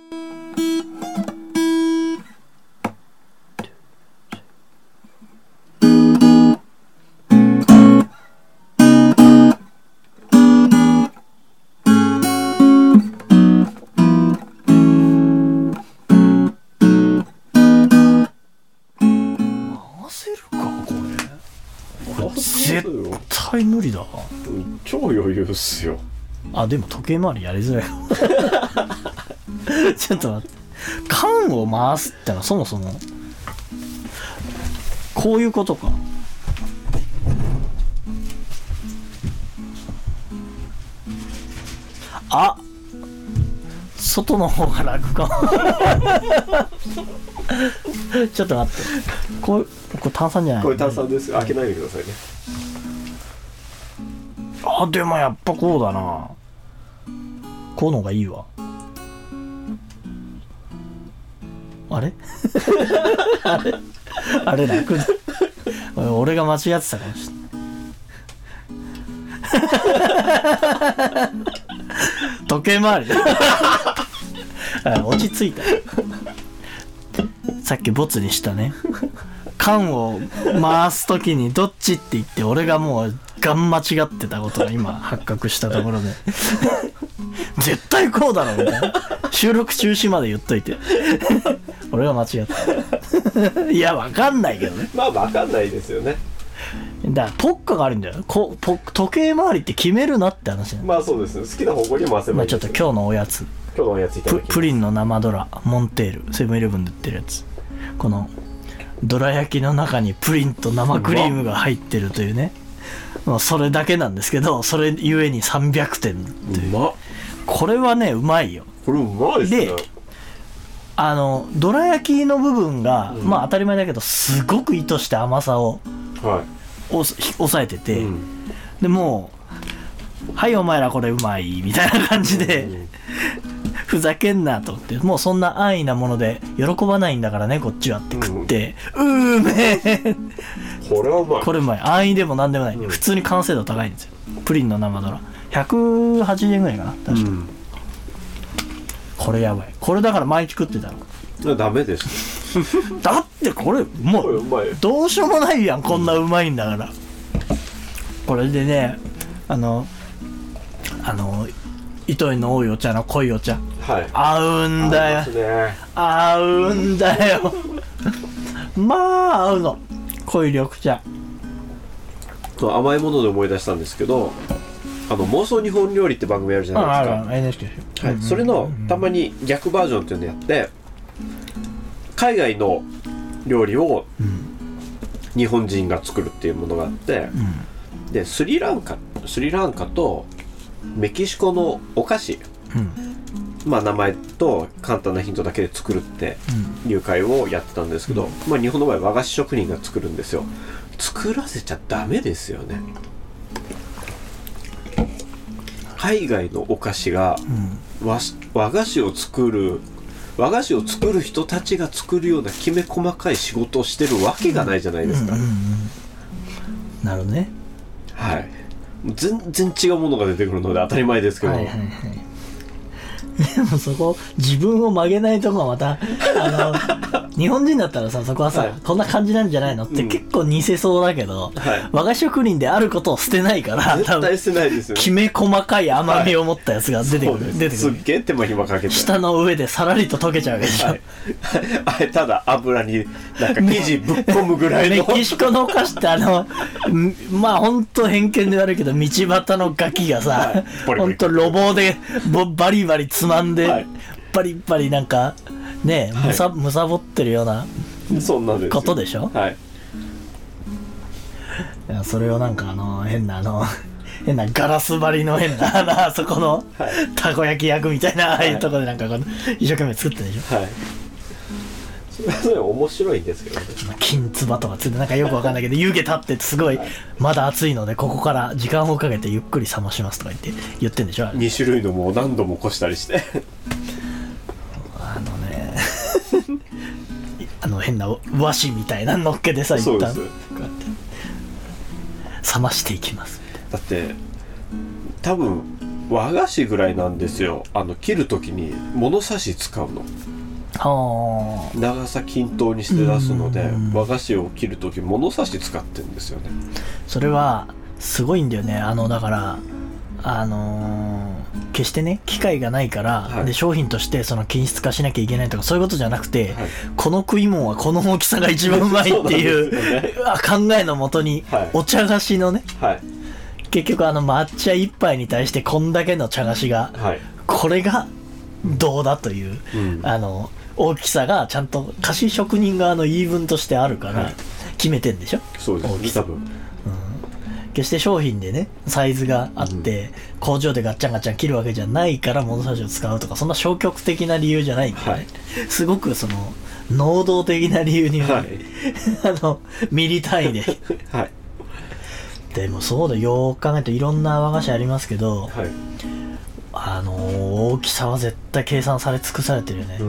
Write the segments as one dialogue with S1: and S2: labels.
S1: 絶対無理だわ。
S2: 超余裕っすよ。
S1: あ、でも時計回りやりづらいちょっと待って、缶を回すってのはそもそもこういうことか。あ、外の方が楽かもちょっと待って、これ炭酸じゃない？
S2: これ炭酸です。開けないでくださいね。
S1: あ、でもやっぱこうだな。こうの方がいいわ。あれあれ楽だ俺が間違ってたかもしれない時計回り落ち着いた。さっきボツにしたね。缶を回すときにどっちって言って俺がもうガン間違ってたことが今発覚したところで絶対こうだろみたいな、収録中止まで言っといて俺が間違ったいやわかんないけどね。
S2: まあわかんないですよね。
S1: だから特化があるんだよ。時計回りって決めるなって話なんだ。
S2: まあそうですね。好きな方向に回せばいいです、ね。
S1: まあちょっと今日のおやつ、
S2: 今日のおやついただきます。
S1: プリンの生ドラモンテール、セブンイレブンで売ってるやつ。このドラ焼きの中にプリンと生クリームが入ってるというね、まあそれだけなんですけど、それゆえに300点という。これはねうまいよ。
S2: これうまいですね。で
S1: ドラ焼きの部分が、まあ当たり前だけどすごく意図して甘さを、抑えてて、でもうはいお前らこれうまいみたいな感じで、ふざけんなと思って、もうそんな安易なもので喜ばないんだからねこっちはって食って、うめえ
S2: これはうまい。
S1: これうまい。安易でもなんでもない、普通に完成度高いんですよ。プリンの生ドラ180円ぐらいかな確か、これやばい。これだから毎日食ってたの。
S2: ダメです
S1: だってこれもうどうしようもないやん、こんなうまいんだから。これでね、糸の多いお茶の濃いお茶、合うんだよ、合うんだよまあ合うの、濃い緑茶。
S2: 甘いもので思い出したんですけど、妄想日本料理って番組あるじゃないですか。はい、それのたまに逆バージョンっていうのやって、海外の料理を日本人が作るっていうものがあって、でスリランカとメキシコのお菓子、まあ名前と簡単なヒントだけで作るっていう会をやってたんですけど、まあ日本の場合和菓子職人が作るんですよ。作らせちゃダメですよね。海外のお菓子が、和菓子を作る人たちが作るようなきめ細かい仕事をしてるわけがないじゃないですか。
S1: なるほどね。
S2: はい。全然違うものが出てくるので当たり前ですけど、
S1: でもそこ自分を曲げないとこはまた日本人だったらさ、そこはさ、こんな感じなんじゃないのって結構似せそうだけど、和菓子職人であることを捨てないから
S2: 絶対捨てないですよね。
S1: きめ細かい甘みを持ったやつが出てくる、
S2: すっげえ手間暇かけて
S1: 舌の上でさらりと溶けちゃうわけでしょ、
S2: あれただ油になんか生地ぶっ込むぐらいの
S1: メキシコのお菓子ってまあほんと偏見で悪いけど、道端のガキがさ、ほんと路傍でバリバリつまんで、バリバリなんかね、むさぼってるようなことでしょ。いや、それをなんか変なガラス張りの変なあそこのたこ焼き焼くみたいな、ああいうとこでなんか一生懸命作ってるでしょ。
S2: それは面白いんですけどね。
S1: 金つばとかつってなんかよくわかんないけど、湯気立ってすごいまだ熱いのでここから時間をかけてゆっくり冷ましますとか言ってんでしょ。
S2: 2種類のもう何度もこしたりして
S1: 変な和紙みたいなのっけでさ、一旦冷ましていきます。
S2: だって多分和菓子ぐらいなんですよ。切る時に物差し使うの。
S1: はあ。
S2: 長さ均等にして出すので、和菓子を切る時物差し使ってるんですよね。
S1: それはすごいんだよね。だから決してね機械がないから、
S2: はい、
S1: で商品としてその均質化しなきゃいけないとかそういうことじゃなくて、はい、この食い物はこの大きさが一番うまいっていう、ね、考えのもとに、はい、お茶菓子のね、はい、結局抹茶一杯に対してこんだけの茶菓子が、はい、これがどうだという、うん、大きさがちゃんと菓子職人側の言い分としてあるから決めてんでしょ。
S2: そうですね、多分。
S1: 決して商品でねサイズがあって、うん、工場でガッチャンガッチャン切るわけじゃないから物差しを使うとかそんな消極的な理由じゃないんで、ね、はい、すごくその能動的な理由により、はい、ミリ単位で、はい、でもそうだよく考えるといろんな和菓子ありますけど、はい、大きさは絶対計算され尽くされてるよね、うん、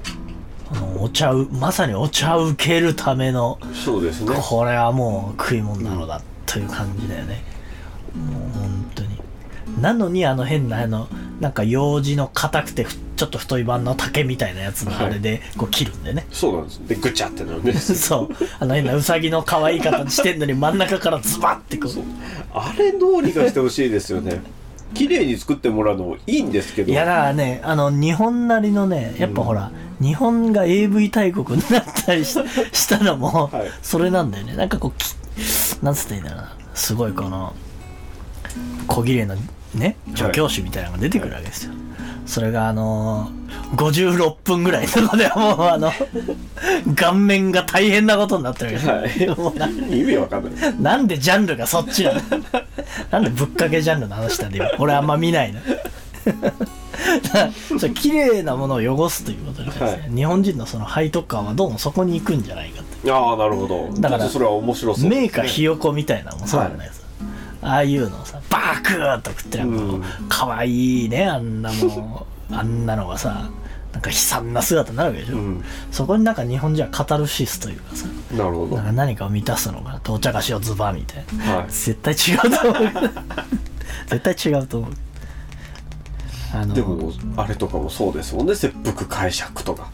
S1: まさにお茶を受けるための
S2: そうですね、
S1: これはもう食い物なのだ、という感じだよね。もう本当に。なのに変ななんか楊枝の硬くてちょっと太い版の竹みたいなやつのあれでこう切るんでね。
S2: そうなんです。でぐちゃってなるんです。
S1: そう変なウサギの可愛い形してんのに真ん中からズバッてこう。
S2: あれどうにかしてほしいですよね。綺麗に作ってもらうのもいいんですけど。
S1: いやだからね日本なりのねやっぱほら、日本が AV 大国になったりしたのも、はい、それなんだよね。なんかこうなんつっていいんだろうな、すごいこの小綺麗なね助教師みたいなのが出てくるわけですよ、はい、それが56分ぐらいの中ではもう顔面が大変なことになってるわけですよ、
S2: はい、意味わかんない。
S1: なんでジャンルがそっちなのなんでぶっかけジャンルの話したんで俺あんま見ないのそれ綺麗なものを汚すということでですね、はい、日本人のその背徳感はどうもそこに行くんじゃないかと。
S2: ああなるほど。だからそれは面白そうですね。
S1: メーカーひよこみたいなのもそうなんだけどさ、はい、ああいうのをさバークーっと食ってかわいいねあんなのがさなんか悲惨な姿になるわけでしょ、うん、そこになんか日本人はカタルシスというかさ、
S2: なるほど、
S1: なんか何かを満たすのがお茶菓子をズバみたいな、はい、絶対違うと思う絶対違うと思う。
S2: でもあれとかもそうですもんね、切腹解釈とか。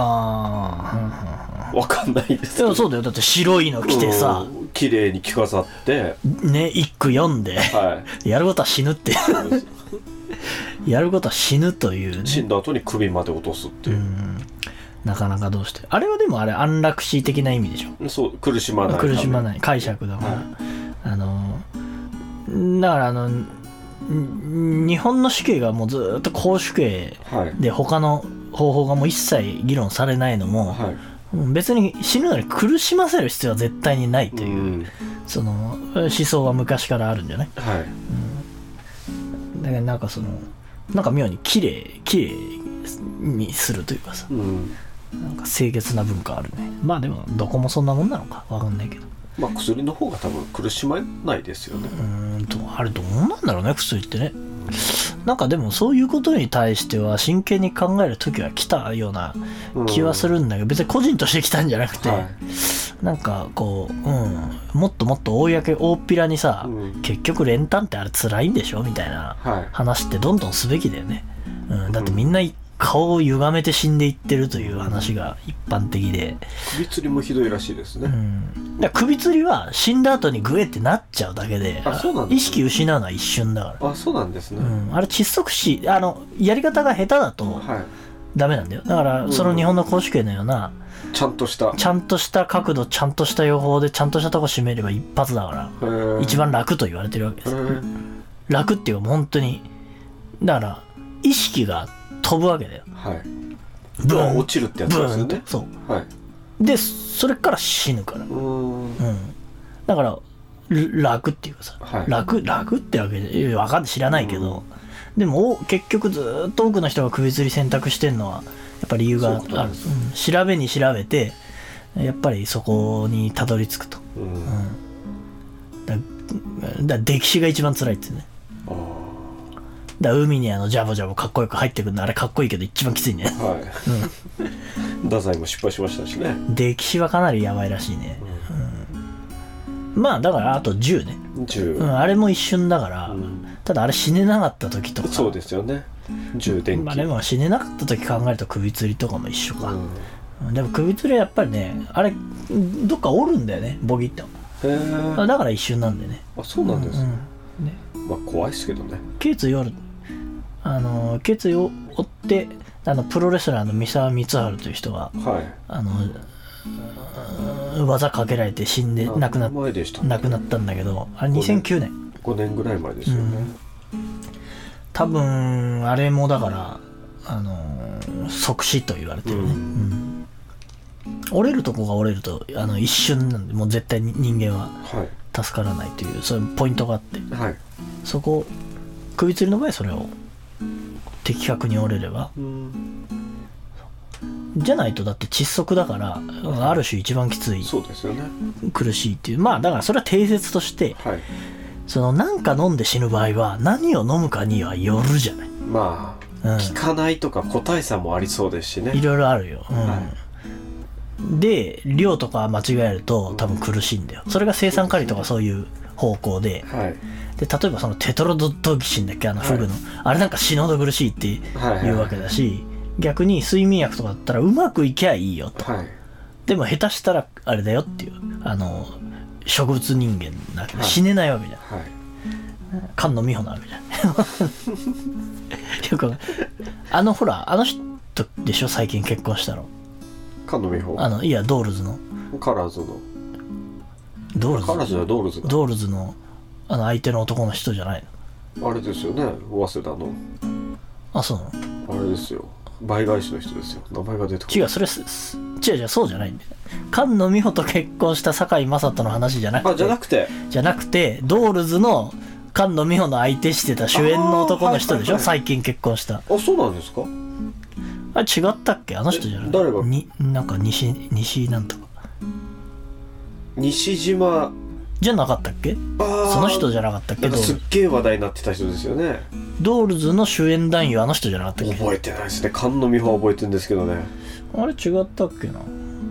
S1: ああ、
S2: わかんないですけど。
S1: そうだよ。だって白いの着てさ、
S2: 綺麗に着飾って
S1: ね、一句読んで、はい、やることは死ぬってやることは死ぬという、ね、
S2: 死んだ後に首まで落とすっていう、
S1: なかなかどうしてあれはでも安楽死的な意味でしょ。
S2: そう苦しまない
S1: 解釈だから、はい、だから日本の死刑がもうずっと公主刑で他の方法がもう一切議論されないのも、はい、別に死ぬのに苦しませる必要は絶対にないという、その思想は昔からあるんじゃない、はい、だからなんかなんか妙に綺麗にするというかさ、なんか清潔な文化あるね。まあでもどこもそんなもんなのかわかんないけど、
S2: まあ薬の方が多分苦しまないですよね。
S1: あれどうなんだろうね、薬ってね。なんかでもそういうことに対しては真剣に考える時は来たような気はするんだけど、別に個人として来たんじゃなくて、はい、なんかこう、もっともっと大っぴらにさ、結局練炭ってあれ辛いんでしょみたいな話ってどんどんすべきだよね、だってみんな顔を歪めて死んでいってるという話が一般的で、
S2: 首吊りもひどいらしいですね、
S1: だから首吊りは死んだ後にグエってなっちゃうだけで、
S2: そうなんですね、
S1: 意識失うのは一瞬だから。
S2: そうなんですね、
S1: あれ窒息死やり方が下手だとダメなんだよ。だからその日本の公主刑のような、
S2: ちゃんとした
S1: 角度、ちゃんとした予報でちゃんとしたとこ締めれば一発だから一番楽と言われてるわけです。楽っていうか本当にだから意識が飛ぶわけだよ、はい、
S2: ブーン落ちるってやつですよね。
S1: そう、はい、でそれから死ぬから、だから楽っていうかさ、はい、楽ってわけで分かんない、知らないけど、でも結局ずっと多くの人が首吊り選択してるのはやっぱり理由がある。調べに調べてやっぱりそこにたどり着くと、だ歴史が一番辛いってね。だ海にジャボジャボかっこよく入ってくるのあれかっこいいけど一番きついね、はい、
S2: 太宰も失敗しましたしね。
S1: 歴史はかなりやばいらしいね、まあだからあと10ね、
S2: 10、
S1: あれも一瞬だから、 ただあれ死ねなかった時とか、
S2: そうですよね、充電器。
S1: まあでも死ねなかった時考えると首吊りとかも一緒か、でも首吊りはやっぱりね、あれどっか折るんだよね、ボギってだから一瞬なんでね。
S2: あ、そうなんですね、
S1: ね、
S2: まあ怖いですけどね。
S1: 頸椎折る、頸椎を折ってプロレスラーの三沢光晴という人が、
S2: はい、
S1: 技かけられて死んで亡くなったんだけど、あれ2009年、
S2: 5年ぐらい前ですよね、
S1: 多分あれもだから即死と言われてるね、折れるとこが折れると一瞬なんで、もう絶対に人間は助からないという、そういうポイントがあって、
S2: はい、
S1: そこ首吊りの場合それを的確に折れれば、じゃないとだって窒息だから、ある種一番きつい、
S2: そうですよね、
S1: 苦しいっていう、まあだからそれは定説として、
S2: はい、
S1: なんか飲んで死ぬ場合は何を飲むかにはよるじゃない。
S2: まあ、効かないとか個体差もありそうですしね、い
S1: ろいろあるよ、
S2: はい、
S1: で量とか間違えると多分苦しいんだよ、それが青酸カリとかそういう方向で、
S2: はい、
S1: で例えばそのテトロドトキシンだっけ、フグの、あれなんか死ぬほど苦しいっていうわけだし、逆に睡眠薬とかだったらうまくいけばいいよと、はい、でも下手したらあれだよっていう、植物人間だけど死ねないわけじゃん、はい、菅野美穂なわけじゃんよくほらあの人でしょ、最近結婚したの、
S2: 菅野美穂、
S1: いやドールズの
S2: カラーズの
S1: ドールズ、
S2: カラーズはドールズが
S1: ドールズの相手の男の人じゃない
S2: の、あれですよね、早稲田の、
S1: あ、そうなの、
S2: あれですよ、倍返しの人ですよ、名前が出てこない。
S1: 違う、それ違うそうじゃないんだよ。菅野美穂と結婚した堺雅人の話じゃなくて、
S2: じゃなくて
S1: ドールズの菅野美穂の相手してた主演の男の人でしょ、最近結婚した。
S2: あ、そうなんですか。
S1: あれ違ったっけ、あの人じゃない、
S2: 誰が
S1: なんか西なんとか
S2: 西島
S1: じゃなかったっけ、その人じゃなかったっけ、
S2: すっげえ話題になってた人ですよね、
S1: ドールズの主演男優、あの人じゃなかったっけ。
S2: 覚えてないですね、菅野美穂は覚えてるんですけどね、
S1: あれ違ったっけな、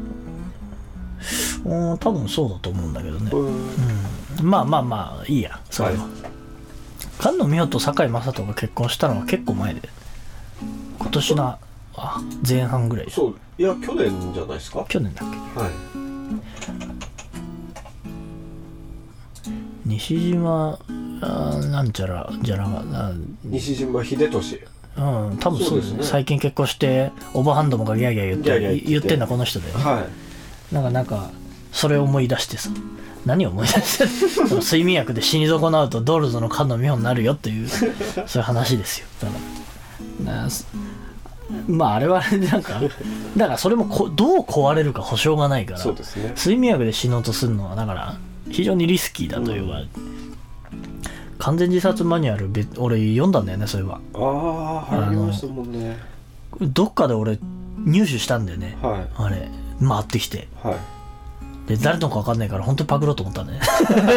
S1: 多分そうだと思うんだけどね、まあいいや、それは、菅野美穂と堺雅人が結婚したのは結構前で、今年の前半ぐらい。
S2: そう、いや去年じゃないですか。
S1: 去年だっけ。
S2: はい。
S1: 西島なんちゃらじゃなかった、
S2: 西島秀俊。
S1: 多分そうですね。最近結婚してオーバーハンドもがギャーギャー言ってんのこの人で、ね、
S2: はい。
S1: なんかそれを思い出してさ、何を思い出して睡眠薬で死に損なうとドールズの菅野美穂になるよっていうそういう話ですよ。まああれはなんかだからそれもどう壊れるか保証がないから、
S2: そうですね、
S1: 睡眠薬で死のうとするのはだから非常にリスキーだというか、完全自殺マニュアル俺読んだんだよね、そういえば。
S2: ありましたもんね。
S1: どっかで俺入手したんだよね、
S2: はい、
S1: あれ回ってきて、
S2: はい、
S1: で誰のか分かんないから本当にパクろうと思ったんだね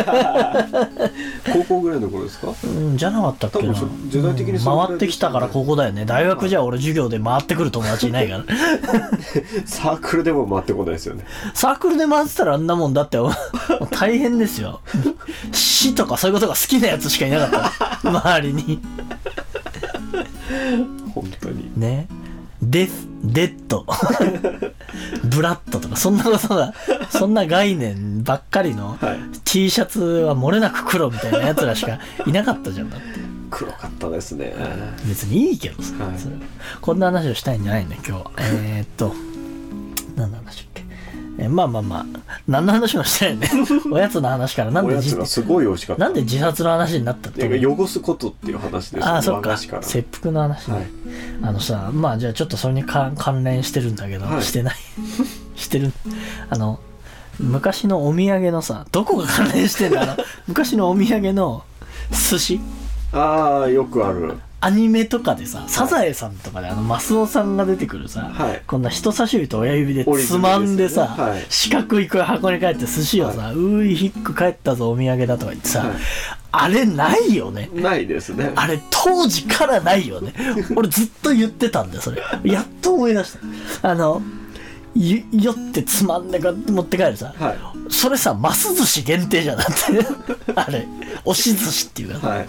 S2: 高校ぐらいの頃ですか。
S1: じゃなかったっけな。
S2: 時代的に
S1: 回ってきたから高校だよね。大学じゃ俺授業で回ってくる友達いないから
S2: サークルでも回ってこないですよね。
S1: サークルで回ってたらあんなもんだって大変ですよ死とかそういうことが好きなやつしかいなかった周りに
S2: 本当に
S1: ね。デッドブラッドとかそんなことがそんな概念ばっかりの T シャツは漏れなく黒みたいなやつらしかいなかったじゃん。だって
S2: 黒かったですね。
S1: 別にいいけどさ、それこんな話をしたいんじゃないんだ今日は。何の話だっけ。まあ何の話もしてないねおやつの話からなんで
S2: おやつがすごい美味しかった。
S1: なんで自殺の話になったって。
S2: 汚すことっていう話ですよね。
S1: ああそっか、切腹の話ね、はい、さまあじゃあちょっとそれに関連してるんだけど、はい、してないしてる昔のお土産のさ、どこが関連してんだ昔のお土産の寿司。
S2: ああよくある
S1: アニメとかでさ、サザエさんとかでマスオさんが出てくるさ、はい、こんな人差し指と親指でつまんでさ、はい、四角い箱に帰って寿司をさ、はい、ういひっく帰ったぞお土産だとか言ってさ、はい、あれないよね。
S2: ないですね。
S1: あれ当時からないよね俺ずっと言ってたんだよそれ。やっと思い出した。酔ってつまんで持って帰るさ、はい、それさます寿司限定じゃなくてあれ押し寿司っていうか、はい、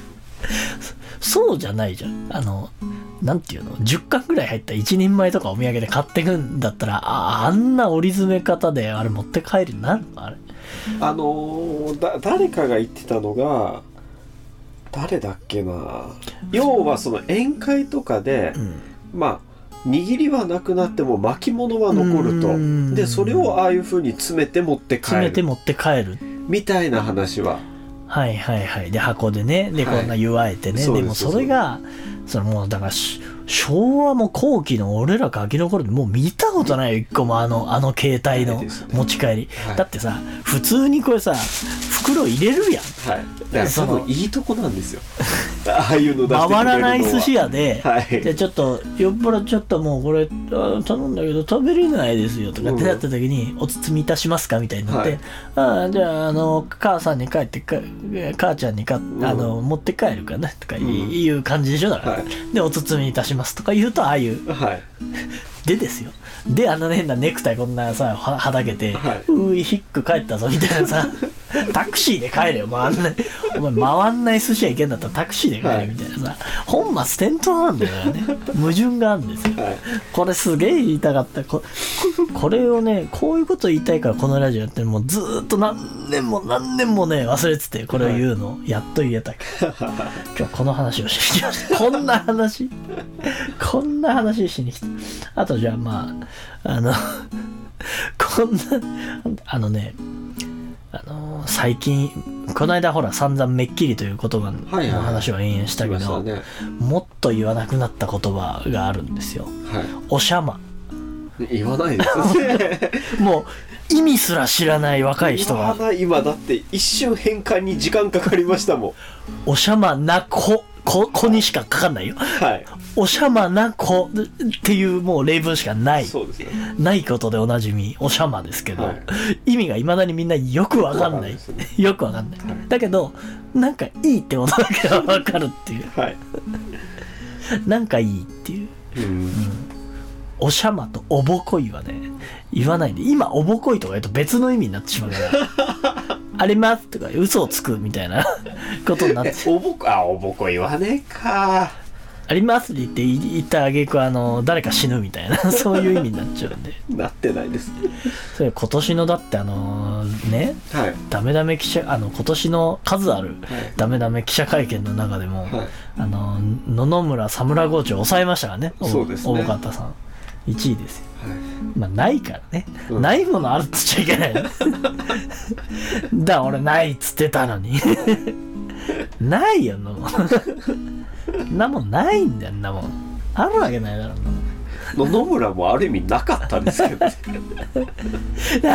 S1: そうじゃないじゃん。なんていうの、10巻ぐらい入った1人前とかお土産で買ってくんだったら、あんな折り詰め方であれ持って帰るなるのあれ。
S2: 誰かが言ってたのが、誰だっけな。要はその宴会とかで、まあ握りはなくなっても巻物は残ると。でそれをああいう風に詰めて持って帰るみたいな話は、
S1: はいはいはい。で箱でね、でこんな祝えてね、でもそれがもうだから昭和も後期の俺らガキの頃でもう見たことないよ、一個もあの携帯の持ち帰り、だってさ普通にこれさ袋入れるやん。
S2: はい。だから多分いいとこなんですよ。ああいうの出してくれるのは
S1: 回らない寿司屋で、じゃあちょっと酔っ払っちゃったもうこれ頼んだけど食べれないですよとかってなった時に、お包みいたしますかみたいになって、じゃあ母さんに帰って母ちゃんに持って帰るかなとかいう感じでしょ。だから、でお包みいたしますとか言うとああいう、でですよ。で変なネクタイこんなさはだけて、ヒック帰ったぞみたいなさタクシーで帰れよ、お前回んない寿司屋行けんだったらタクシーで帰れみたいなさ、本末転倒なんだよね。矛盾があるんですよ、これすげえ言いたかった。これをね、こういうこと言いたいからこのラジオやってる、もうずーっと何年もね忘れてて、これを言うの、やっと言えたけど今日この話をしに来ました。こんな話しに来た。あとじゃあまあこんな最近この間ほら散々めっきりという言葉の話を延々したけど、もっと言わなくなった言葉があるんですよ、おしゃま。
S2: 言わないですね
S1: もう意味すら知らない若い人が、
S2: 今だって一瞬変換に時間かかりましたもん。
S1: おしゃまな子にしかかかんないよ、おしゃまな子っていうもう例文しかない。
S2: そうですね。
S1: ないことでおなじみおしゃまですけど、意味がいまだにみんなよくわかんない、よくわかんない、だけどなんかいいってことだけはわかるっていう、なんかいいっていう、おしゃまとおぼこいはね言わないで、今おぼこいとか言うと別の意味になってしまうからありますとか嘘をつくみたいなことになって
S2: おぼこ言わねえか。
S1: ありますって言ったあげく誰か死ぬみたいなそういう意味になっちゃうんで。
S2: なってないです。
S1: それ今年のだってね、ダメダメ記者今年の数あるダメダメ記者会見の中でも、野々村佐村郷長抑えましたからね。
S2: そうですね。
S1: 大方さん1位ですよ。まあないからね、ないものあるっつっちゃいけないだから俺ないっつってたのにないよ、なもんないんだよ、なもんあるわけないだろ
S2: う。野々村もある意味なかったんですけどねい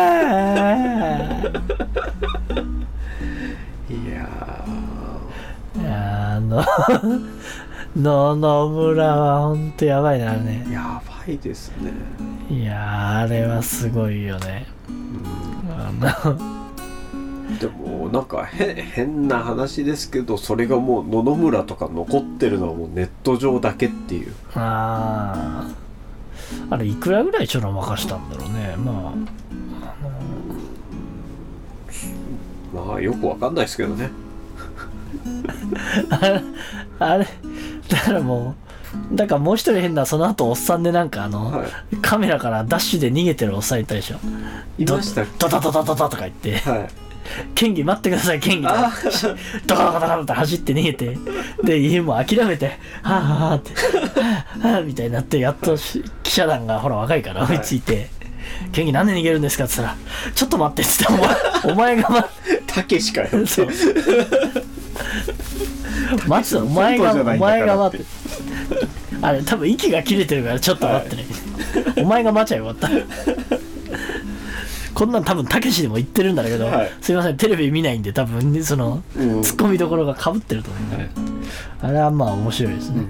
S1: や野々村はほんとやばいな、あれね。
S2: やばいですね。
S1: いやあれはすごいよね。
S2: でもなんか変な話ですけど、それがもう野々村とか残ってるのはもうネット上だけっていう。
S1: あれいくらぐらいちょろまかしたんだろうね。
S2: まあよくわかんないですけどね
S1: あれだからもう一人変な、その後おっさんでなんかカメラからダッシュで逃げてるおっさんいたでしょ。
S2: いましたっけ。
S1: ドタとか言って、県議待ってください、県議ドカドカって走って逃げて、で家も諦めてはぁってはぁみたいになって、やっと記者団がほら若いから追いついて、県議なんで逃げるんですかって言ったら、ちょっと待ってって言って、お前が
S2: たけしかよ。
S1: そう待つ、お前が待って、あれ多分息が切れてるからちょっと待ってね、お前が待ちゃよかったこんなん多分たけしでも言ってるんだけど、すいませんテレビ見ないんで多分その、ツッコミどころが被ってると思うんで、あれはまあ面白いですね、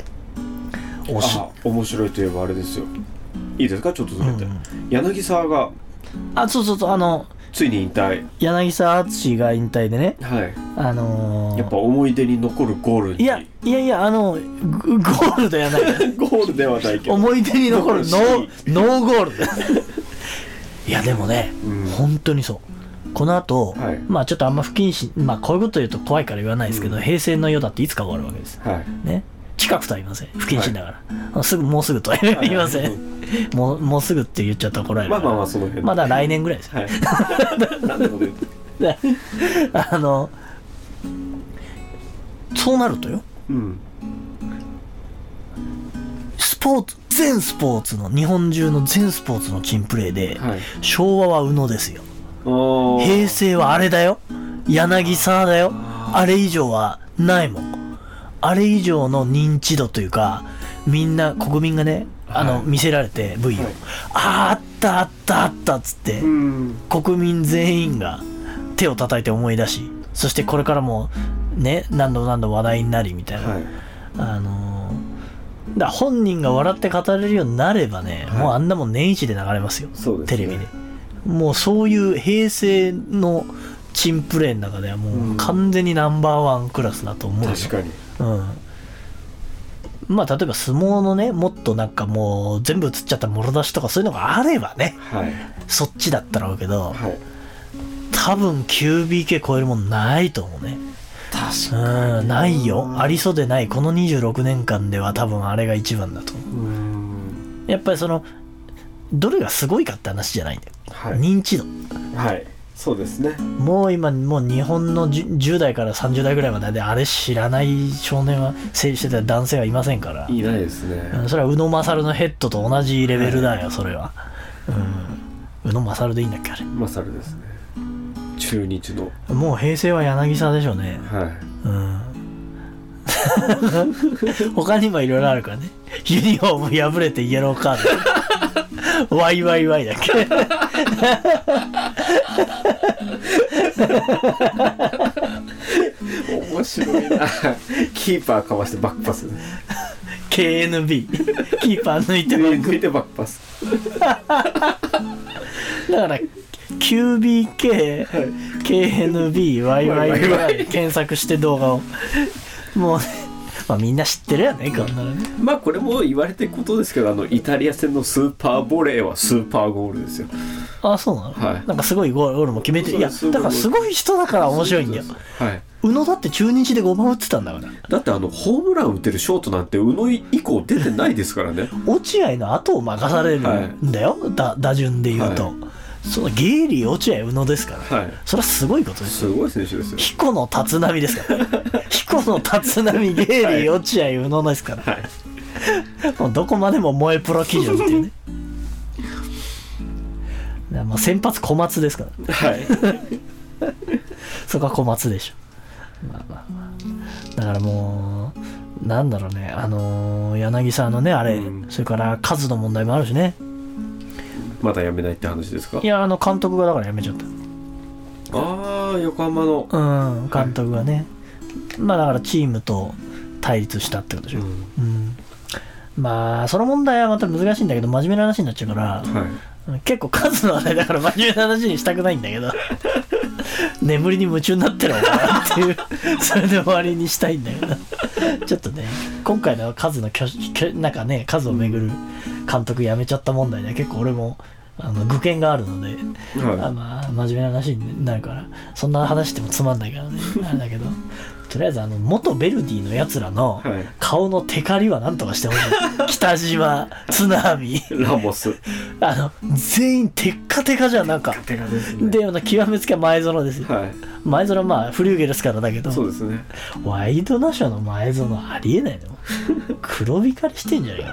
S2: 面白いといえばあれですよ。いいですか、ちょっとずれて、柳沢が
S1: そう
S2: ついに引退。
S1: 柳沢敦が引退でね、
S2: やっぱ思い出に残るゴールに。
S1: いやゴールではない
S2: ゴールではないけど
S1: 思い出に残るノーゴールいやでもね、本当にそうこの後、
S2: はい、
S1: まあちょっとあんま不謹慎、まあこういうこと言うと怖いから言わないですけど、平成の世だっていつか終わるわけです、ね、近くとは言いません、不謹慎だから、もうすぐとは言いません、もうすぐって言っちゃったら怒られるから、
S2: まあその辺
S1: まだ来年ぐらいですよ、
S2: なんでこと言う
S1: そうなるとよ、全スポーツの日本中の全スポーツの珍プレーで、昭和は宇野ですよ、平成はあれだよ、柳沢だよ、あれ以上はないもん、あれ以上の認知度というか、みんな国民がね、見せられて V を、あったっつって、国民全員が手を叩いて思い出し、そしてこれからもね、何度話題になりみたいな、だ本人が笑って語れるようになればね、もうあんなもん年一で流れますよ、テレビで。もうそういう平成のチンプレーの中ではもう完全にナンバーワンクラスだと思うよ。
S2: 確かに。
S1: まあ例えば相撲のね、もっとなんかもう全部映っちゃったもろ出しとかそういうのがあればね、そっちだったろうけど、多分 QBK 超えるもんないと思うね。
S2: 確かに。
S1: ないよ。ありそうでない。この26年間では多分あれが一番だと思う。やっぱりそのどれがすごいかって話じゃないんだよ、認知度。
S2: そうですね。
S1: もう今もう日本の 10代から30代ぐらいまでであれ知らない少年は、整理してた男性はいませんから。
S2: いないですね。
S1: それは宇野勝のヘッドと同じレベルだよ、それは。宇野勝でいいんだっけ、あれ。
S2: 勝ですね。中日の。も
S1: う平成は柳沢でしょうね。他にもいろいろあるからね。ユニフォーム破れてイエローカード。ワイだっけ。
S2: 面白いな。キーパーかわしてバックパス。
S1: KNB キーパー抜いて
S2: バックパス。
S1: だから QBK、KNB、YYY 検索して動画をもうね、まあみんな知ってるよね、こんなのね。
S2: まあこれも言われてることですけど、イタリア戦のスーパーボレーはスーパーゴールですよ。
S1: あ、そうなの、なんかすごいゴールも決めて、いやだからすごい人だから面白いんだよ。宇野だって中日で5番打ってたんだから。
S2: だってホームラン打てるショートなんて宇野以降出てないですからね。
S1: 落合の後を任されるんだよ、打順で言うと。そのゲイリー、落合、宇野ですから、それはすごいことですよ。
S2: すごい選手ですよ。
S1: 彦の立浪ですから彦の立浪、ゲイリー、落合、宇野ですから、もうどこまでも萌えプロ基準っていうね。もう先発小松ですから、そこは小松でしょ。だからもうなんだろうね、柳沢のねあれ、それから数の問題もあるしね。
S2: まだ辞めないって話ですか？
S1: いや、監督がだから辞めちゃった。
S2: 横浜の
S1: 監督がね、まあだからチームと対立したってことでしょ。まあその問題はまた難しいんだけど、真面目な話になっちゃうから、結構数の話題だから真面目な話にしたくないんだけど眠りに夢中になってるのかなっていうそれで終わりにしたいんだけどちょっとね、今回の数のなんかね、数をめぐる監督辞めちゃった問題で結構俺も具見があるので、まあ真面目な話になるからそんな話してもつまんないからねあれだけど、とりあえず元ベルディのやつらの顔のテカリはなんとかしてほしい。北島、津波、
S2: ラモス、
S1: 全員テッカテカじゃん、なんか。
S2: テカですね。
S1: で極めつけは前園ですよ。前園はまあフリューゲルスからだけど、
S2: そうですね。
S1: ワイドナショーの前園ありえないの。黒光りしてんじゃないか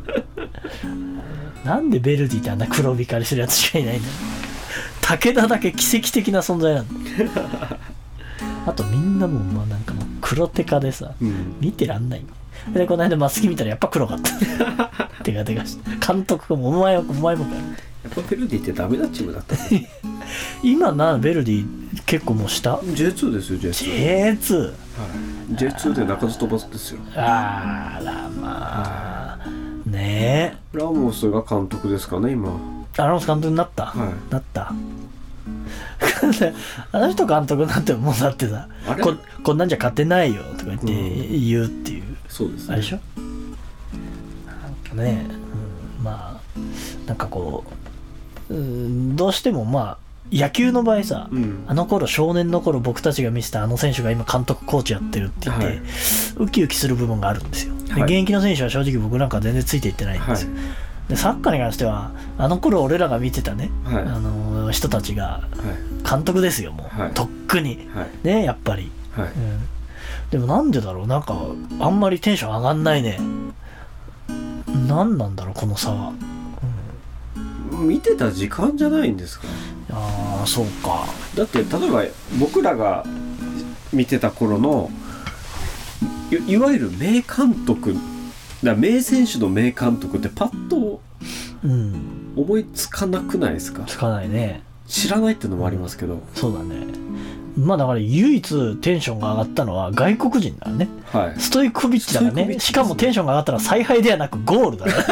S1: な。なんでベルディってあんな黒光りするやつしかいないんだよ。武田だけ奇跡的な存在なんだ。あとみんなもうなんかもう黒テカでさ、見てらんない。でこの間マスキ見たらやっぱ黒かった。テカテカして。監督もお前もかよ。や
S2: っぱベルディってダメなチームだったんですね。
S1: 今ベルディ結構もう下
S2: J2 ですよ。
S1: J2。
S2: J2 で鳴かず飛ばずですよ。
S1: あらまあ、ね
S2: え。ラモスが監督ですかね今。
S1: ラモス監督になった、なったあの人監督になってもうだってさ、こんなんじゃ勝てないよとか言って言うっていう、
S2: そうですね。
S1: あれでしょ。なんかね、まあなんかこう、どうしてもまあ野球の場合さ、
S2: うん、
S1: あの頃少年の頃僕たちが見せたあの選手が今監督コーチやってるって言って、はい、ウキウキする部分があるんですよ。で、はい、現役の選手は正直僕なんか全然ついていってないんですよ、はい、でサッカーに関してはあの頃俺らが見てたね、はい、人たちが監督ですよもう、はい、とっくに、はい、ねやっぱり、はい、でもなんでだろうなんかあんまりテンション上がんないね。何なんだろうこの差は、
S2: 見てた時間じゃないんですか。
S1: ああそうか。
S2: だって例えば僕らが見てた頃の いわゆる名監督だ名選手の名監督ってパッと思いつかなくないですか。
S1: つかないね。
S2: 知らないってのもありますけど、
S1: そうだね。まあだから唯一テンションが上がったのは外国人だね、はい、ストイコビッチだからね。しかもテンションが上がったのは采配ではなくゴールだね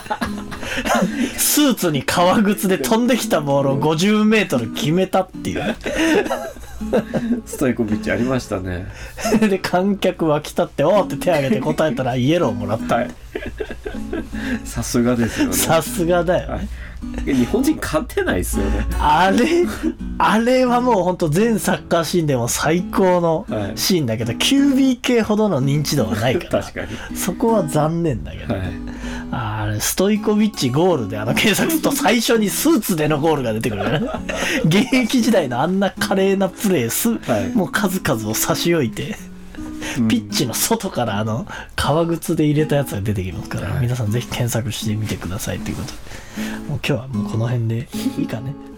S1: スーツに革靴で飛んできたボールを50メートル決めたっていう
S2: ストイコビッチありましたね
S1: で観客湧き立っておーって手挙げて答えたらイエローもらった、はい、
S2: さすがですよね。
S1: さすがだよ、はい、
S2: 日本人勝てないですよね。あ
S1: れはもう本当全サッカーシーンでも最高のシーンだけど、はい、QBK ほどの認知度はないから
S2: 確かに
S1: そこは残念だけど、はい、あれストイコビッチゴールで検索すると最初にスーツでのゴールが出てくるからね現役時代のあんな華麗なプレーはい、もう数々を差し置いてピッチの外から革靴で入れたやつが出てきますから、はい、皆さんぜひ検索してみてくださいということで、もう今日はもうこの辺でいいかね。